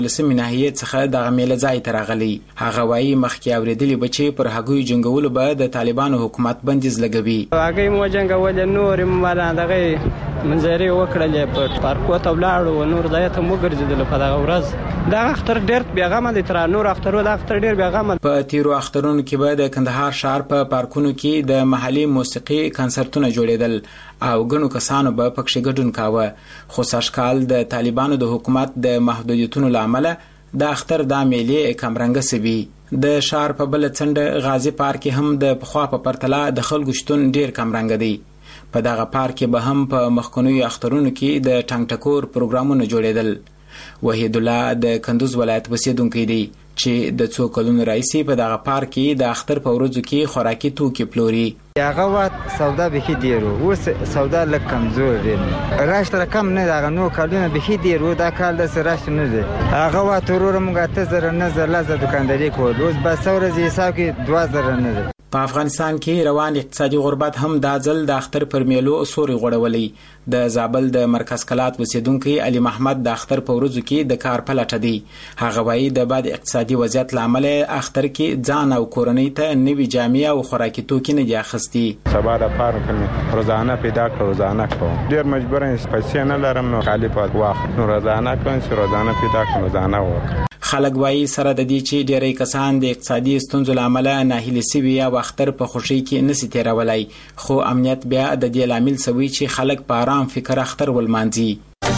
لسمې ناحیې څخه دغه میله ځای ته راغلی. هغه وایي مخکې اورېدلي به چې پر هګیو جنګولو به د طالبانو حکومت بندیز لګوي. هګۍ مو جنګولې، نور یې دغه منظرې وکړلې، په پارکو ته ولاړو، نور ځای ته مو ګرځېدلو په دغه ورځ. دغه اختر ډېر بېغمه دی، تر نور اخترو د اختر ډېر بېغمه. په تیرو اخترونو کې به د کندهار ښار په پارکونو کې د محلي موسیقي کنسرتونه جوړېدل او ګڼو کسانو به پکښې ګډون کاوه. خو سږکال د طالبانو د حکومت د محدودیتونو له امله د اختر دا میلې کمرنګه سوي. د ښار په بله څنډه غازي پارک هم د پخوا په پرتله د خلکو شتون ډېر کمرنګه دی. په دغه پارک کې به هم په مخکنیو اخترونو کې د ټنګ ټکور پروګرامونه جوړېدل. وحید الله د کندوز ولایت اوسېدونکی دی چې د څو کلونو راهیسې په دغه پارک کې د اختر په ورځو کې خوراکي توکي پلوري. هغه وخت سودا بخي ډیر وو، اوس سودا لږ کمزور دی، راشته کم نه دی. هغه نو کلونه بخي ډیر وو، دا کال د راشته نه دی. هغه وخت ورور موږ 8000 نه زر دکانداري کول، اوس بس ورځ حساب کې 2000 نه دی. په افغانستان کې روان اقتصادي غربت هم دا ځل د اختر پر میلو سوري غوړولې. د زابل د مرکز کلات اوسېدونکی علي محمد د اختر په ورځو کې د کار په لټه دی. هغه وایي د بد اقتصادي وضعیت له امله اختر کې ځان او کورنۍ ته نوي جامې او خوراکي توکي نه دي اخیستي. سبا د پاره کوم روزانه پیدا کړو، روزانه کوم، ډېر مجبور یم، پیسې نه لرم، نو خالي پات واخلم، نو روزانه کوم چې روزانه پیدا کړم، روزانه وکړم. خلک وایي سره د دې چې ډېری کسان د اقتصادي ستونزو له امله ناهیلي سوي او اختر په خوښۍ کې نسي تېرولی، خو امنیت بیا د دې لامل سوی چې خلک په آرام فکر اختر ولمانځي.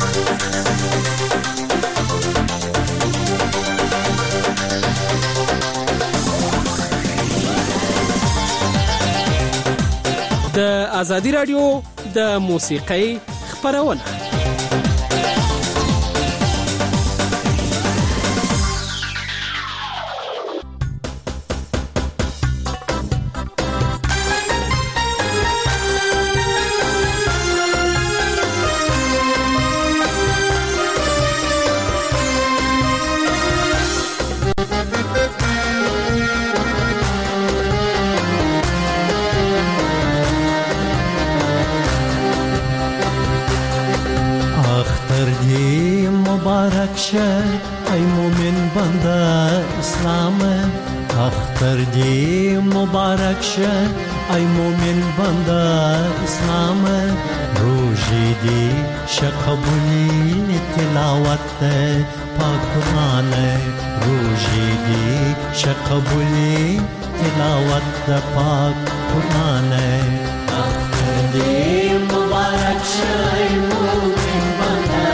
د ازادي راډیو د موسیقۍ خپرونه. مبارک شه ای مومن بنده اسلام، اختر دی مبارک شه ای مومن بنده اسلام، روزی دی شقبولی تلاوت پاک قرآن، روزی دی شقبولی تلاوت پاک قرآن، اختر دی مبارک شه ای مومن بنده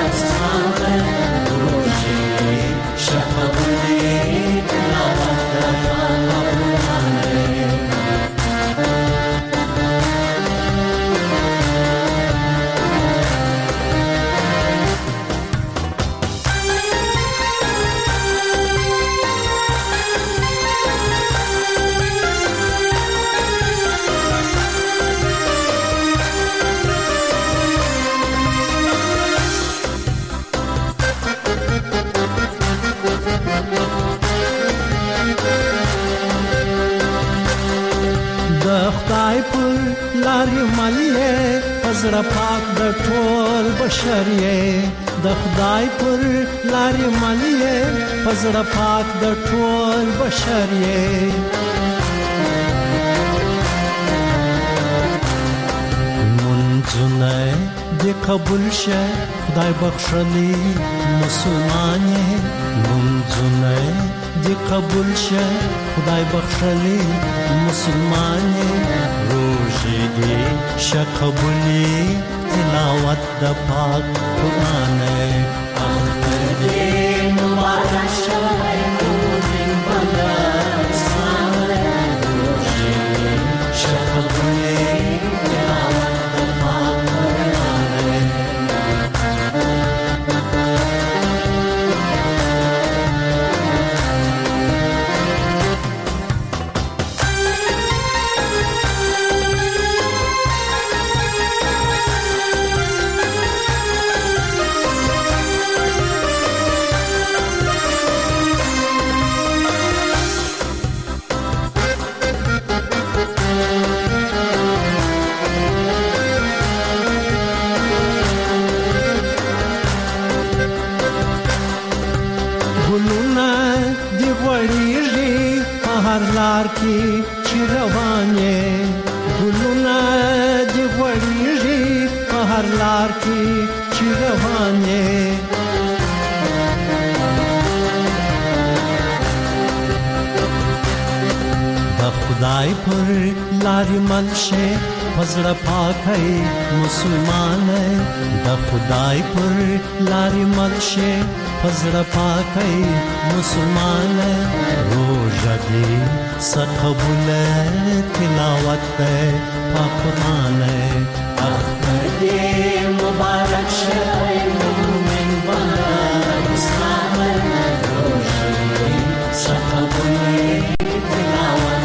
خدای پر لارې ملې پزړه پاک د ټول بشریه، د خدای پر لارې ملې پزړه پاک د ټول بشریه، منځونه دې قبول شه خدای بخښلي مسلمانې، منځونه دې قبول شه خدای بخښلي مسلمانې، روزې دې شقبولي تلاوت د پاک قرآن، اختر دې مبارک شه ای مومن بنده اسلام، روزې دې شقبولي تلاوت د پاک قرآن. ګلونه دی غوړیږي په هر لار کې چې روان یې ګلونه دی غوړیږي په هر لار کې چې روان یې خدای پر لارې مل شه پزړه پاکي مسلمان د خدای پر لارې مل شه پزړه پاکي مسلمان روزه دې سقبول تلاوت په قرآن اختر دې مبارک شه مومن بندر اسلام روزه دې سقبول تلاوت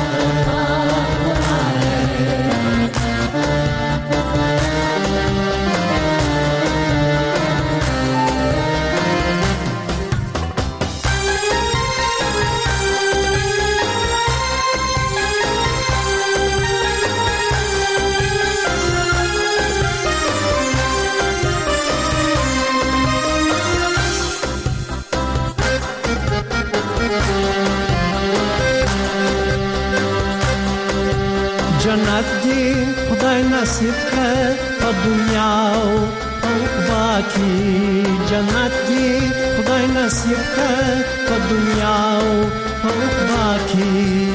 جنت دی خدای نصیب کړ په دنیا او عقبا کې جنت دی خدای نصیب کړ په دنیا او عقبا کې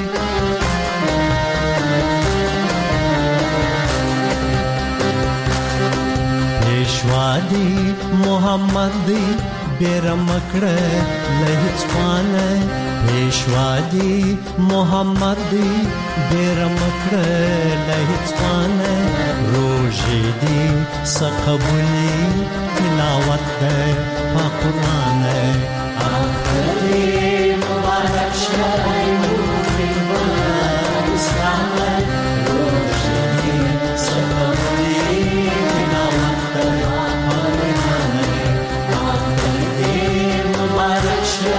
پیشوا دی محمد دی بیرمکړه لهڅوانه پیشوا دی محمد دی بیرمکړه لهڅوانه روزه دی سقبولی تلاوت په قرآن اختر دی مبارک شه اسلام روزه دی سقبولی تلاوت په قرآن اختر دی مبارک شه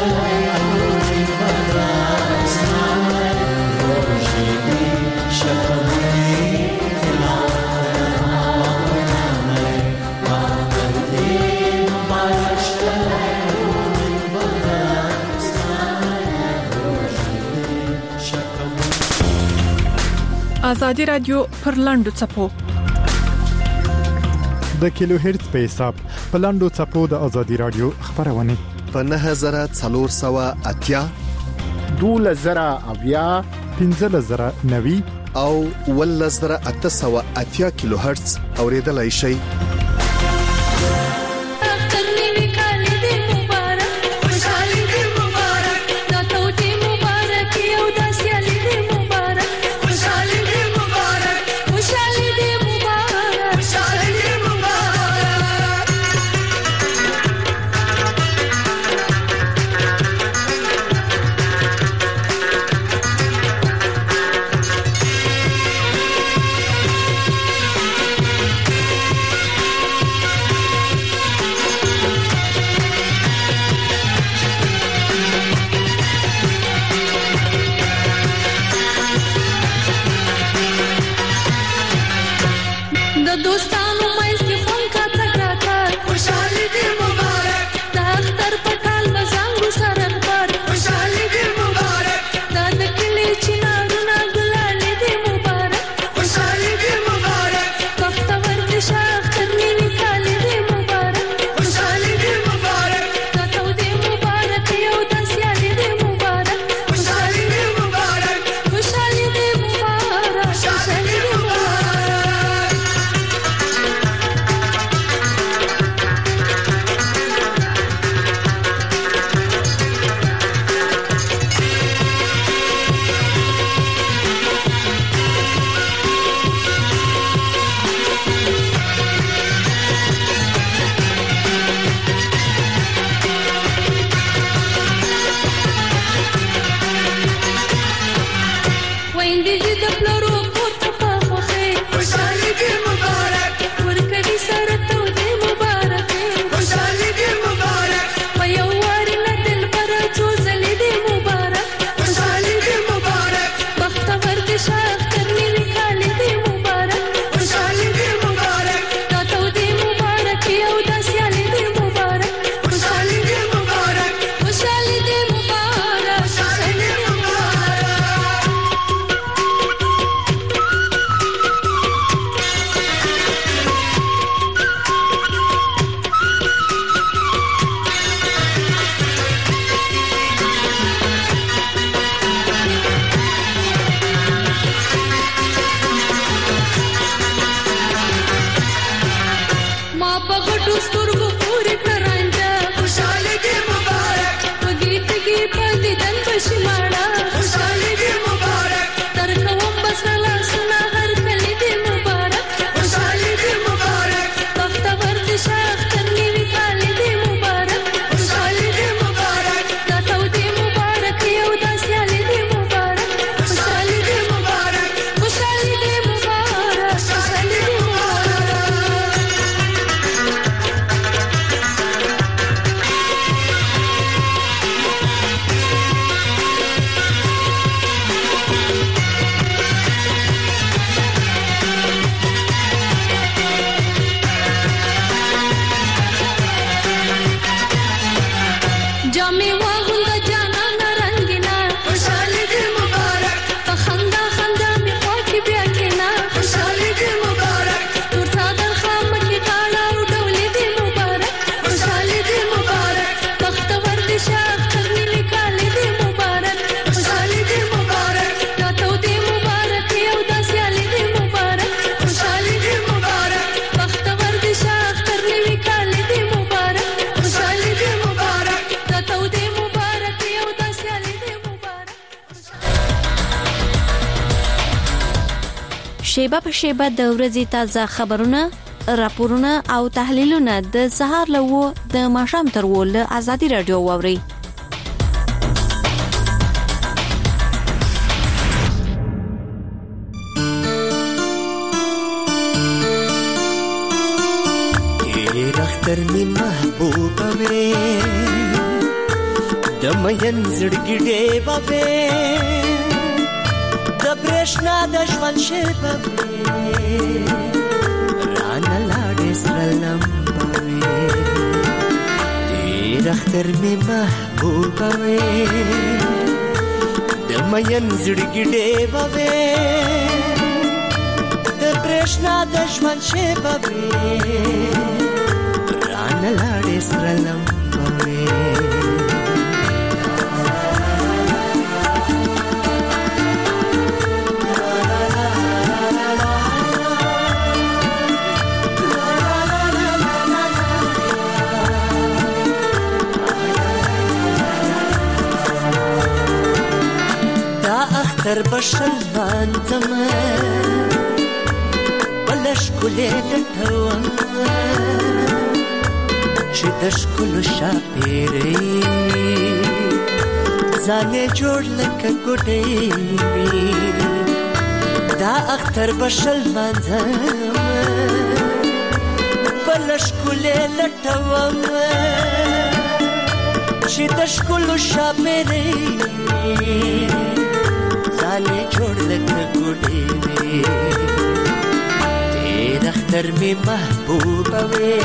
آزادی رادیو پر لاندو چپو د کیلو هرتز په حساب په لاندو چپو د آزادی رادیو خبرونه په 9480 2000 1590 او 1880 کیلو هرتز اوریدلای شئ جامې واغونده جانانه رنګینا خوشحالي دې مبارک په خندا خندا مې خوا کې بیا کېنا خوشحالي دې مبارک تور څادر خامکې غاړه او ډولې دې مبارک خوشحالي دې مبارک بختور دې شه اختر نوي کالې دې مبارک خوشحالي دې مبارک راته دې مبارک یو دا سیالي دې مبارک خوشحالي دې مبارک بختور دې شه اختر نوي کالې دې مبارک خوشحالي دې مبارک راته دې مبارک یو دا سیالي دې مبارک. شیبه په شیبه د ورځې تازه خبرونه، راپورونه او تحلیلونه د سهار له 9 د ماښام تر 10 له ازادي رادیو واوري. اختر می محبوبه وې د مین زړګي ډېوه وې د برېښنا د ژوند شېبه وې رانه لاړې سره لمبه وې ډېر اختر می محبوبه وې د مین زړګي ډېوه وې د برېښنا د ژوند شېبه وې نلاړې سره لمبه وې دا اختر بشل مانځم بله ښکلې لټوم چې د ښکلو شاپېرۍ وي ځان یې جوړ لکه ګوډۍ وي دا اختر به شل مانځم بله ښکلې لټوم چې د ښکلو شاپېرۍ وي ځان یې جوړ لکه ګوډۍ وي ډېر اختر مې محبوبه وې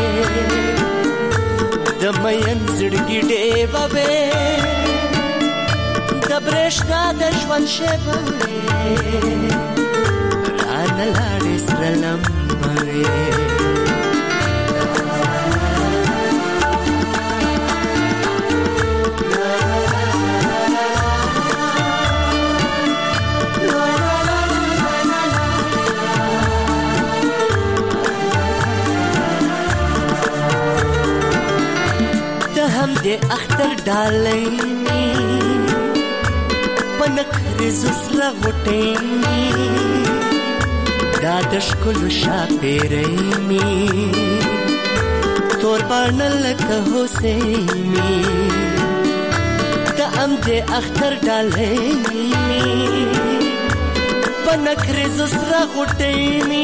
د مین زړګي ډېوه وې د برېښنا د ژوند شېبه وې رانه لاړې سره لمبه وې هم دې اختر ډالۍ په نکریزو سره غوټۍ دا د ښکلو شاپېرۍ مې تور باڼه لکه هوسۍ مې د هم دې اختر ډالۍ په نکریزو سره غوټۍ مې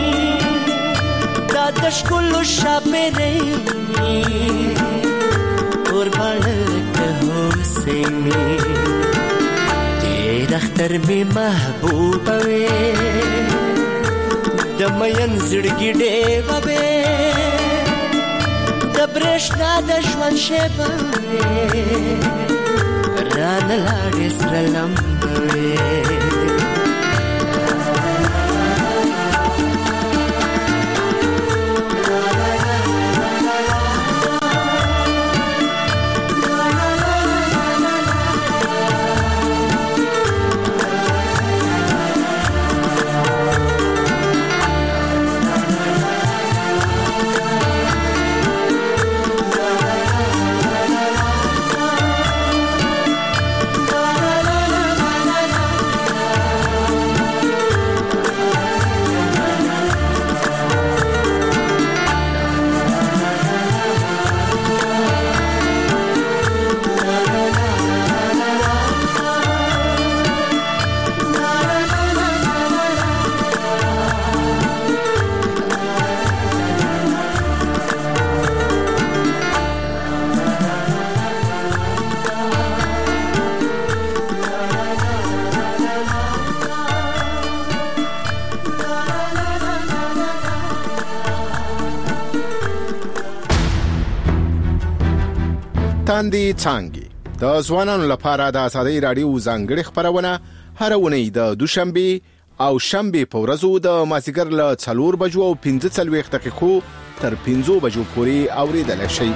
دا د ښکلو شاپېرۍ مې تور باڼه لکه هوسۍ مې ډېر اختر مې محبوبه وې د مین زړګي ډېوه وې د برېښنا د ژوند شېبه وې رانه لاړې سره لمبه وې لاندې څانګې د ځوانانو لپاره د ازادي رادیو ځانګړي خبرونه هر ونی د دوشنبه او شنبه په ورځو د مازیګر له 4 بجو او 15 دقیقو تر 15 بجو پورې اوریدل شي.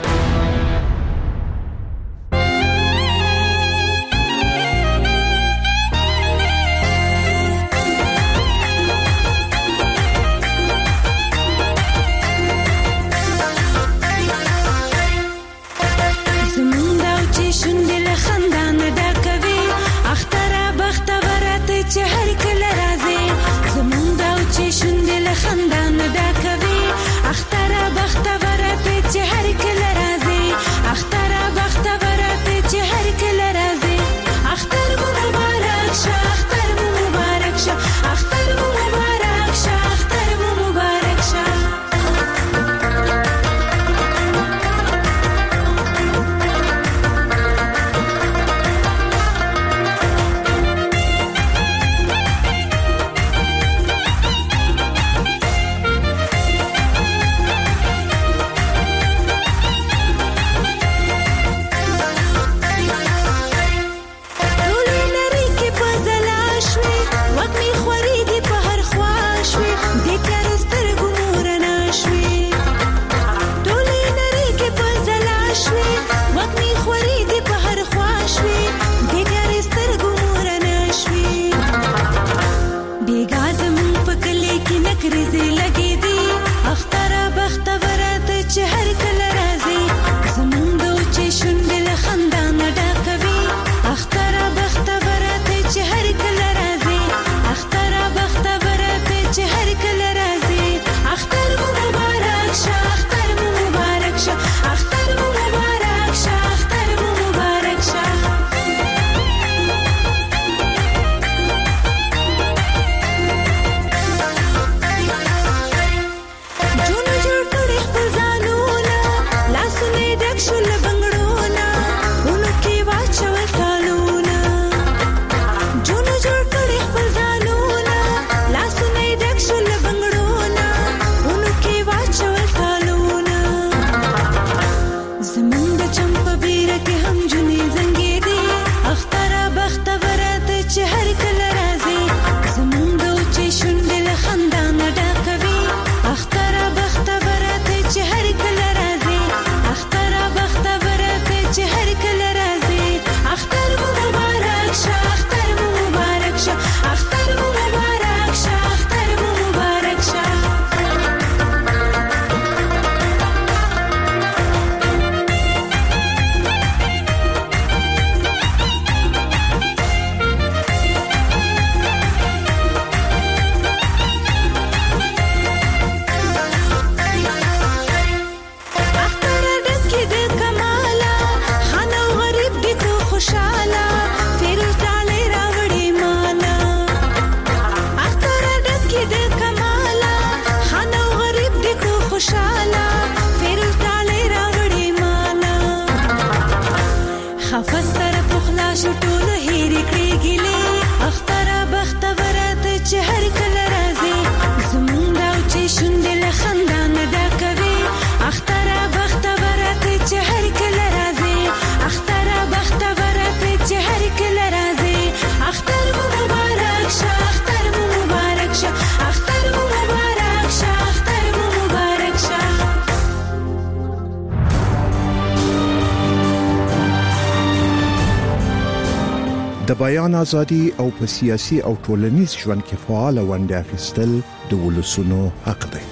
د بیان ازادي او په سیاسي او ټولنیز ژوند کې فعال ونډه اخیستل د ولسونو حق دی.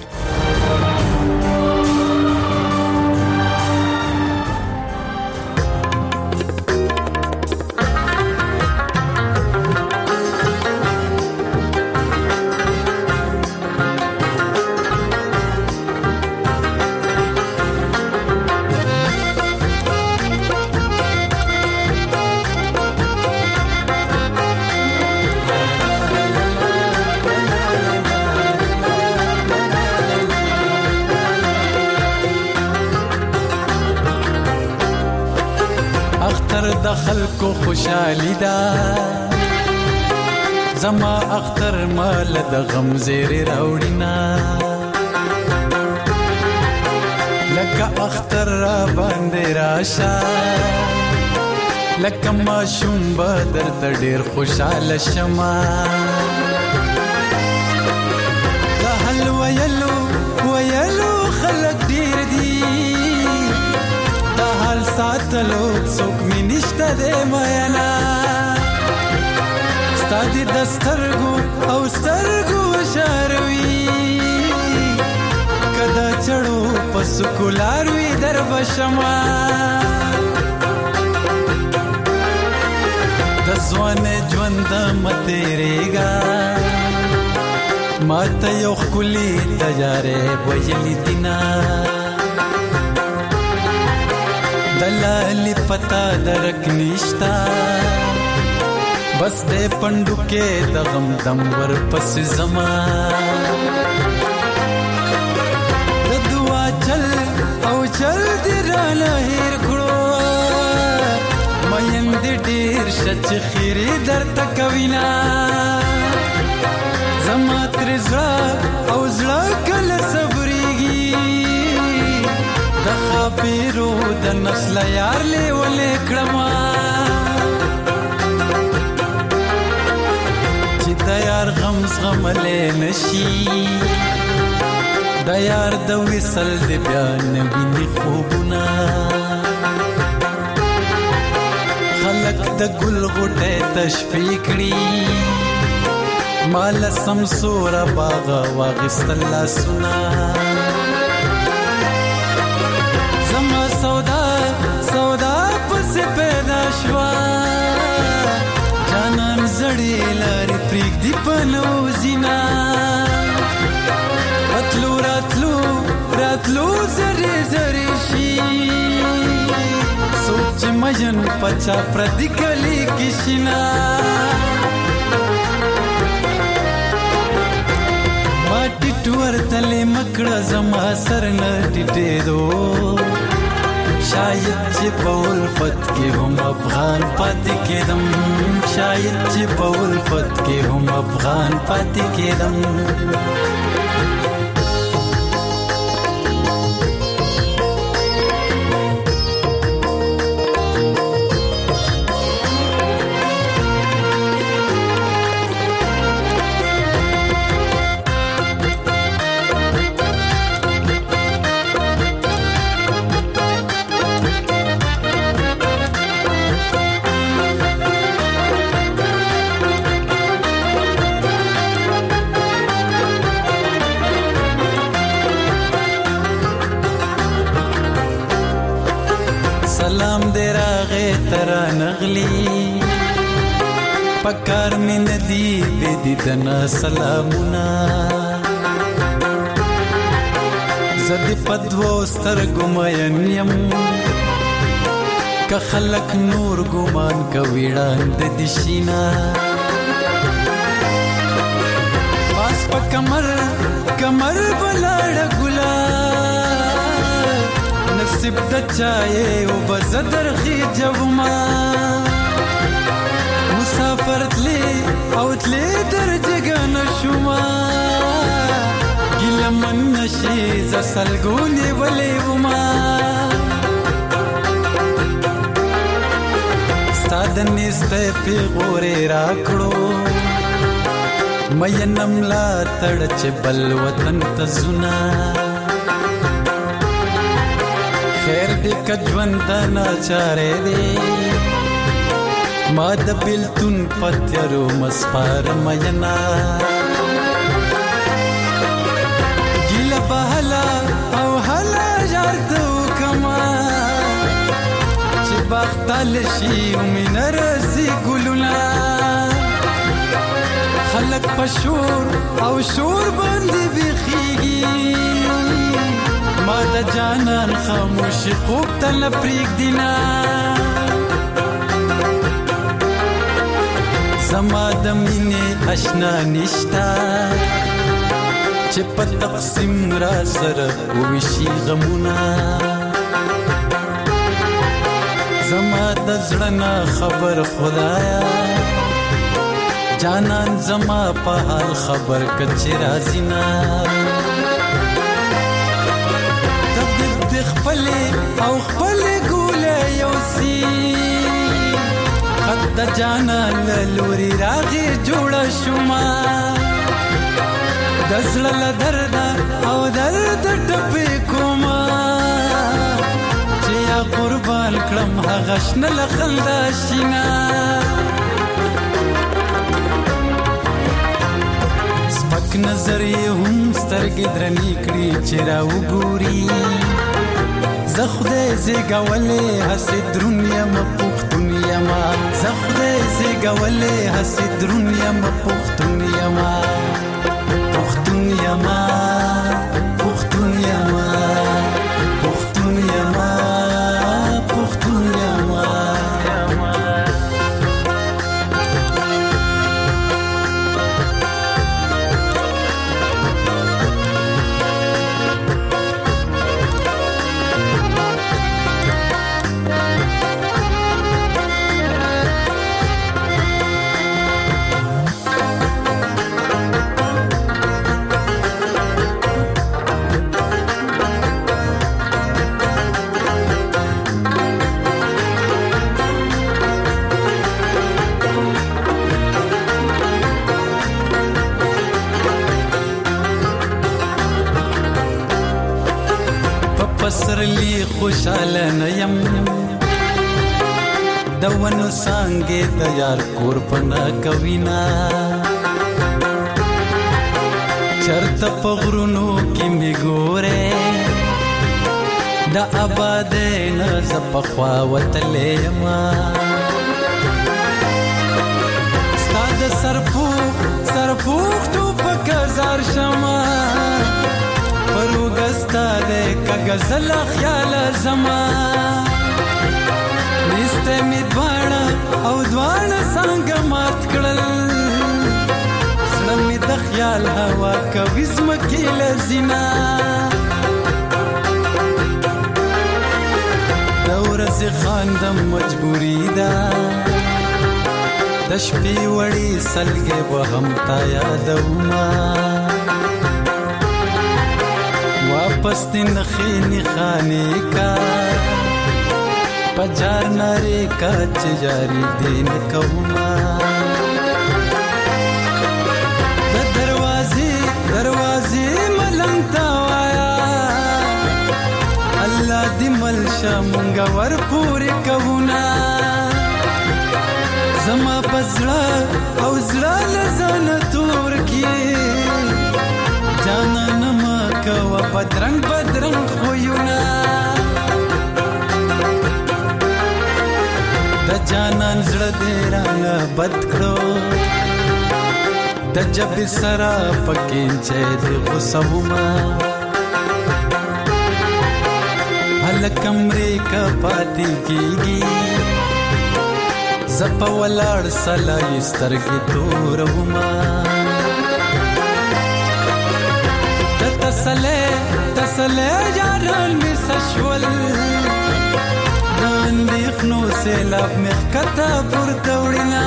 خلکو خوشحالی دا زما اختر مال د غم زیر راوړینا لګ لکه اختر را باندې راشه لکه ماشوم به درته ډېر خوشحاله شمه د حل ویلو خلک ډېر دي د حال ساتلو څوک مې نشته دی میینه ستا دې د سترګو او سترګو شاروي که د چړو په سکولار وي در بشمه د ځوانۍ ژوند مه تېرېږه ما ته یو ښکلي تجارې ویلي دینه د لالي پتا درک نشته بس دې پندو کې د غم دم ورپسې زما د دعا چل او چل دې رانه هېر کړو مین دې ډېر شه چې خیرې درته کوینه زما ترې زړه او زړه کله صبرېږي د خاپیرو د نسله یار لیولې کړمه چې د یار غم زغملی نشي د یار د وصل د بیا نه ویني خوبونه خلک د ګل غوټۍ تشفی کړي مال سمسوره باغه واغستل لاسونه زما سودا پسې پیدا شوه جانان زړې لارې پرېږدي په نوزینه راتلو زرې زرې شي څوک چې مجن پچا پردي کلي کې شینه ما ټیټ ورتلې مکړه زما سر نه ټیټېدو شاید چې په الفت کې هم افغان پاتې کېدم شاید چې په الفت کې هم افغان پاتې کېدم سلام دې راغې ترا نغلی پکار مې ندی دې دیدنا سلامونه زد پدوو سترګو مین یم که خلک نور ګمان کوي ړاند دي شینا پاس په کمر بلاړ ګلا نصیب د چایې او بزدر خي جوما مسافر تلی او تلی درجګ نشوما ګل من نشي ز سلګونی ولې وما ستاد نسته پیغورې راکړو مې نملا تړ چې بل وطن ته زنا خیر دې کجوند ناچارې دې ما د بلتون پتیرو مسپار مینا ګل بهلا او هلا جارتو کما چې بختل شي ومن رزي ګلونا خلق پشور او شور باندې بخيږي ما د جانان خاموش خوب تل پریک دینا زما د مینې آشنا نشتا چې په تقسیم را سره وشي غمونه زما د زړه نه خبر خدایا جانان زما په حال خبر کچې راځي نه ولې او خپل ګولې یوسي خط د جانان لوري راغی جوړه شوما د زړه له درده او درد ټپې کوما چې یا قربان کړم هغه شنه له خندا شینا سپک نظر یې هم سترګې درنې کړي چې راوګوري زه خدای زیږولی هسې درون یم پښتون یمه زه خدای زیږولی هسې درون یم پښتون یمه پښتون یمه پښتون یمه پښتون یمه پښتون یمه پسرلی خوشاله نیم د ونو څانګې د یار کور پنا کوینا چرته په غرونو کې می ګوره د آبادې نه ز په خوا وتلې ما ستاد سرپوخ تو پکزار شما پروګستا دې کغزل خیال زما نسته می دواړه او دواړه څنګه مات کړل سلام می د خیال هوا کوي زمکې لزینا دورز خاندم مجبوری دا د شپې وړي سلګې وهم تا یادوما واپس دن خینی خانے کا پجار نارے کا چجاری دین کوما دروازے ملنگتا وایا اللہ دی ملشا منگا ور پوری کونا زما بزڑا او زڑا لزان تور کی جانا نما کوا بدرنگ خویونا د جانان زړه دې رانه بد کړو د جب سرا پکې چې دې غوسوما هل کمرې کا پاتې کیږي زپ ولاړ سلای سترګې تورما تسلے یاران می سشول دان دیخنو سیلاب مخکتا پر دوڑینا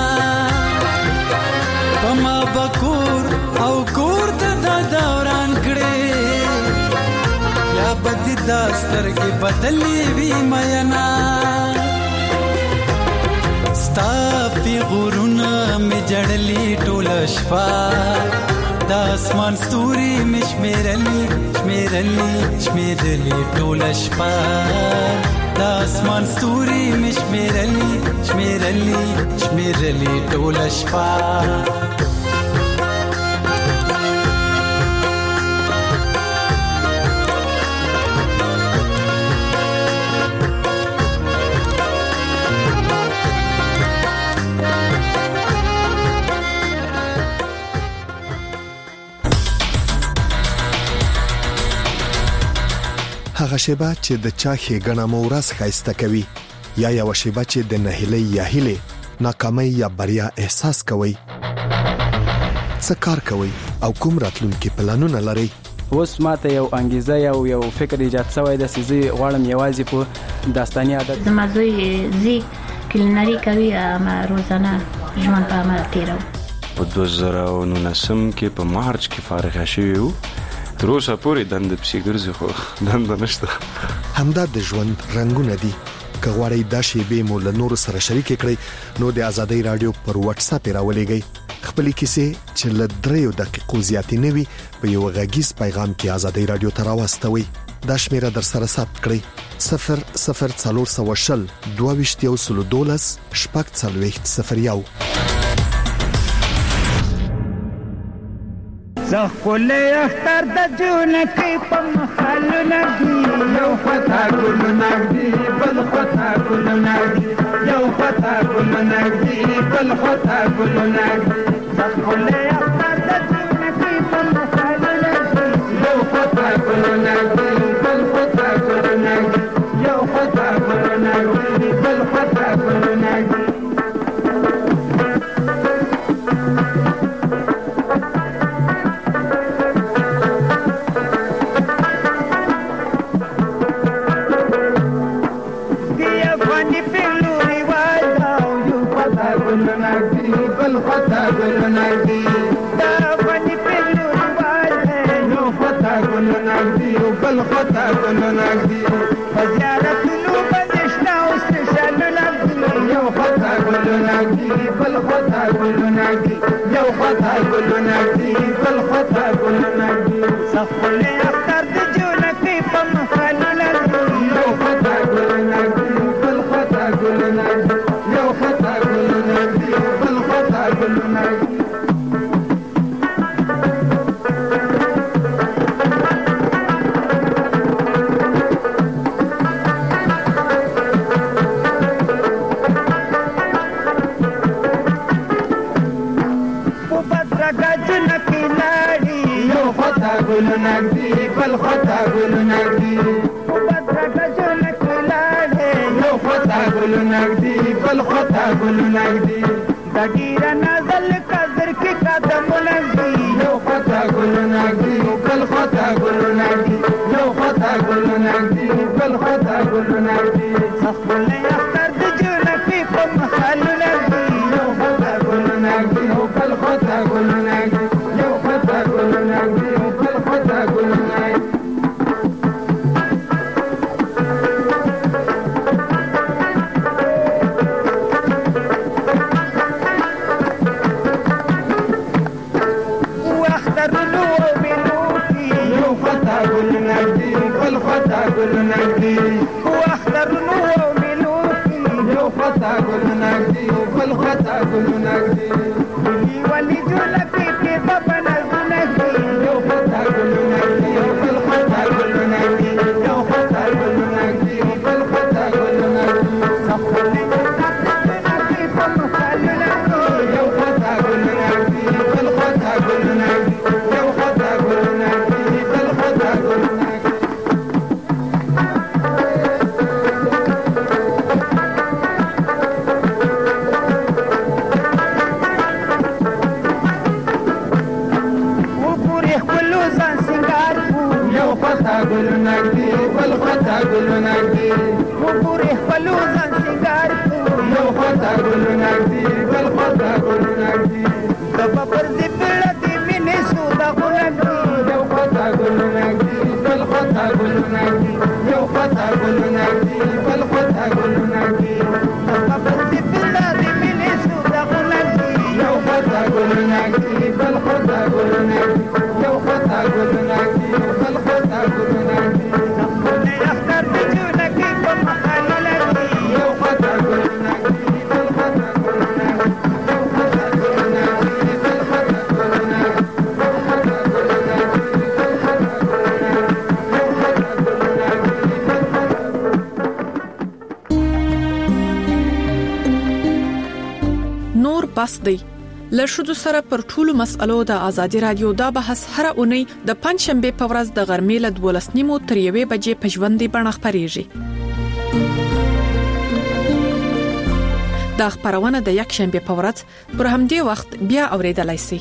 پما بکور او کور دا دوران کڑے یا بدی داستر کی بدلی وی مینا ستا پی غرونا می جڑلی ټول شپا د اسمان ستوري مشمیرلی ټول شپه د اسمان ستوري مشمیرلی ټول شپه هغه شیبه چې د چا ښېګڼه مو ورځ ښایسته کوي یا یوه شیبه چې د نهیلۍ یا هیلې ناکامۍ یا بریا احساس کوئ څه کار کوئ او کوم راتلونکي پلانونه لرئ اوس ماته یو انګیزه یو فکر ایجاد شوی د سيزي غواړم یوازې په داستاني عادت زما زوی زی کلینری کوي ما روزانه ژوند په عمل تیرو په 2019 کې په مارچ کې فارغ شوی و تر اوسه پورې دند پسې ګرځي خو دند نشته. همدا د ژوند رنگونه دي. که غواړئ دا شیبې مو له نور سره شریک کړئ نو د آزادۍ رادیو پر واتس اپ راولېږئ. خپل کیسې چې له 3 دقیقو زیاتې نه وي په یو غږیز پیغام کې آزادۍ رادیو ته راوستوي. دا شمیره در سره ثبت کړئ 00420 22 شپږ 4001. زخول اختر د جونکې په مخالو نګي یو خطا ګل نګي بل خطا ګل نګي یو خطا ګل نګي بل خطا ګل نګي زخول اختر د جونکې په مخالو نګي یو خطا ګل نګي بل خطا ګل نګي یو خطا ګل نګي بل خطا ګل نګي خطا ګل نګي دا باندې پلو واځه یو خطا ګل نګي بل خطا ګل نګي زیارت لو بنشنا واستشال نګي یو خطا ګل نګي بل خطا ګل نګي یو خطا ګل نګي بل خطا ګل نګي سخل اختر د جونکې په مخالو نګي یو خطا ګل نګي بل خطا ګل نګي یو خطا ګل نګي بل خطا ګل نګي ګل نګي بل خطا ګل نګي وبدرګه جنکې لاړې یو خطا ګل نګي بل خطا ګل نګي دګیر نازل قدر کې قدم نګي یو خطا ګل نګي بل خطا ګل نګي یو خطا ګل نګي بل خطا ګل نګي سخل اختر د جنکې په مخالو نګي یو خطا ګل نګي بل خطا ګل نګي یو خطا ګل نګي بس دی له شذو سره پر ټولو مسألو د ازادي رادیو دا بحث هر اونۍ د پنځشنبه په ورځ د غرمې له 12:30 تر 1 بجې په ژوندۍ بڼه خپرېږي. دا خبرونه د یک شنبه په ورځ پر همدې وخت بیا اوریدلای شئ.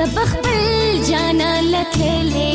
زبخبل جانا لتلي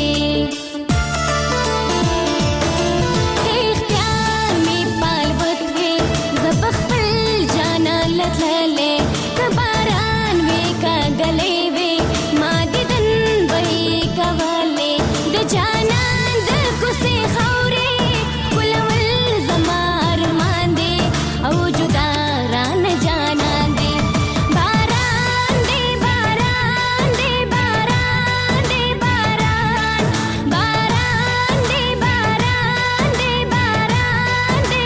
اختیار می پال بطوي زبخبل جانا لتلي کباران وی کا گلې وی ما دیدن وی کواله د جانان د کوسي خوري ولول زمار مان دي او جدا ران جانان دي باران دي باران دي باران دي باران باران دي باران دي باران دي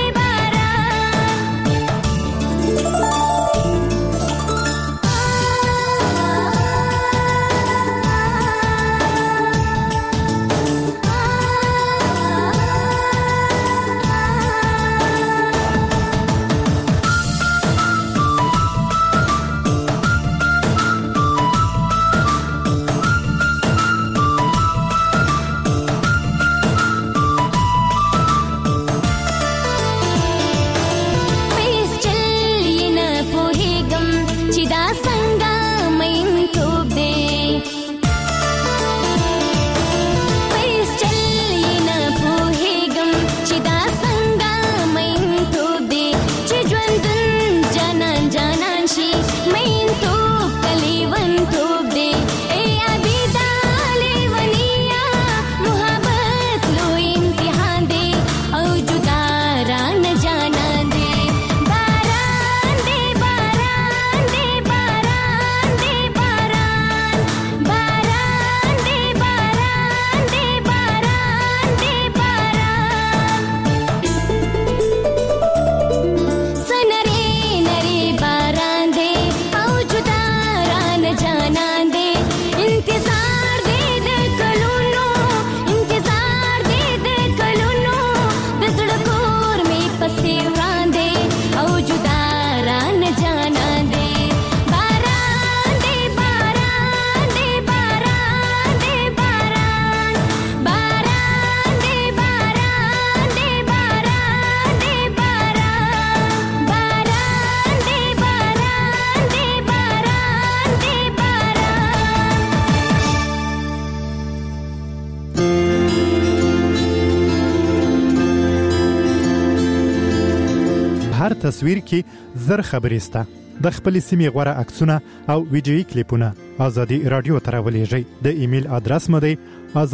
هر تصویر کې زر خبرې سته. د خپل سیمې غوړه عکسونه او ویډیويي کلیپونه ازادي رادیو ته راولېږئ. د ایمیل ادرس مو دی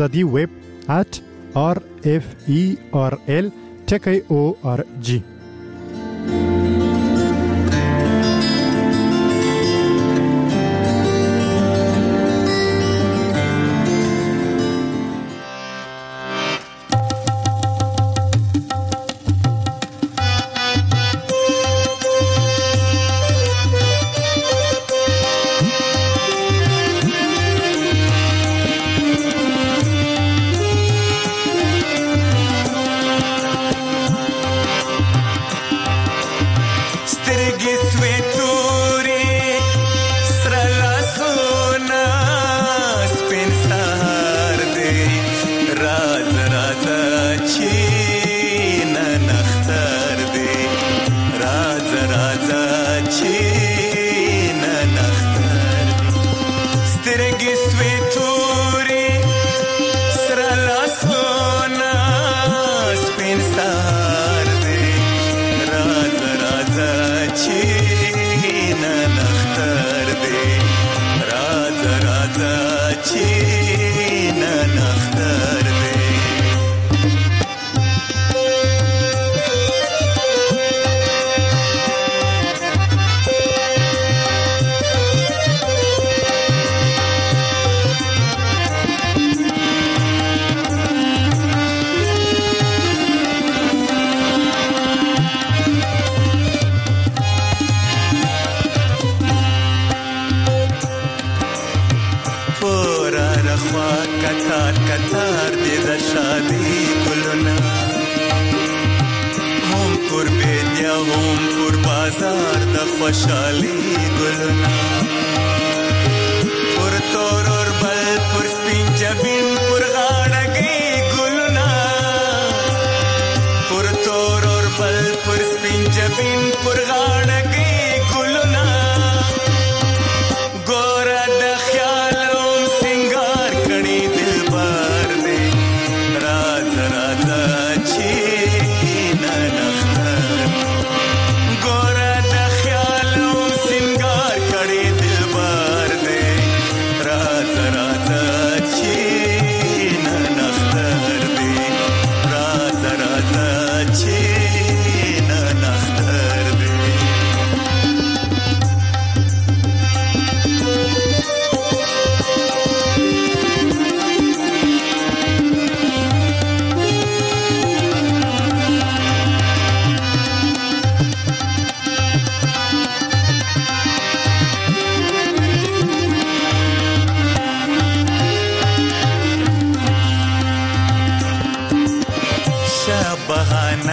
azadi@rferl.org. ګور د خیالو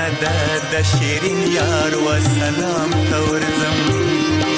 د شیرین یار و سلام تورزم